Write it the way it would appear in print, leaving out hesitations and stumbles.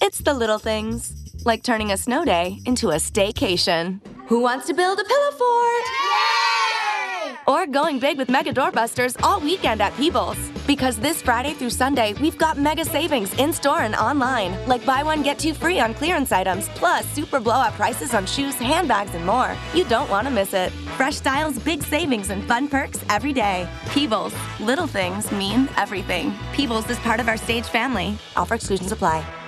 It's the little things, like turning a snow day into a staycation. Who wants to build a pillow fort? Yay! Or going big with Mega Doorbusters all weekend at Peebles. Because this Friday through Sunday, we've got mega savings in-store and online. Like buy one, get two free on clearance items, plus super blowout prices on shoes, handbags, and more. You don't want to miss it. Fresh styles, big savings, and fun perks every day. Peebles. Little things mean everything. Peebles is part of our Stage family. Offer exclusions apply.